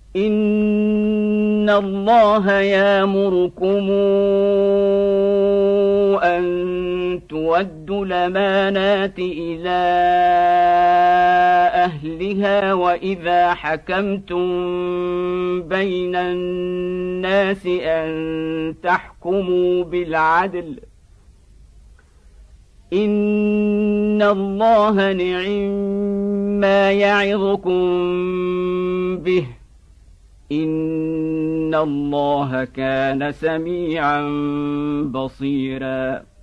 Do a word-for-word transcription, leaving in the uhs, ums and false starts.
إن الله يأمركم أن تؤدوا الأمانات إلى أهلها وإذا حكمتم بين الناس أن تحكموا بالعدل إن الله نعما يعظكم به إن الله كان سميعا بصيرا